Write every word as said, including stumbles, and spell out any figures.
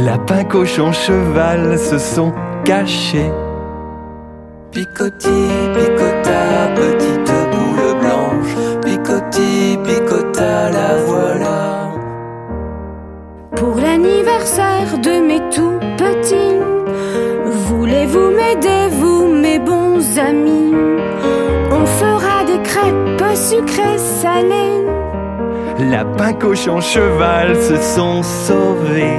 Lapin, cochon, cheval se sont cachés. Picoti, picota, petite boule blanche. Picoti, picota, la voilà. Pour l'anniversaire de mes tout petits, voulez-vous m'aider, vous mes bons amis? On fera des crêpes sucrées salées. Lapin, cochon, cheval se sont sauvés.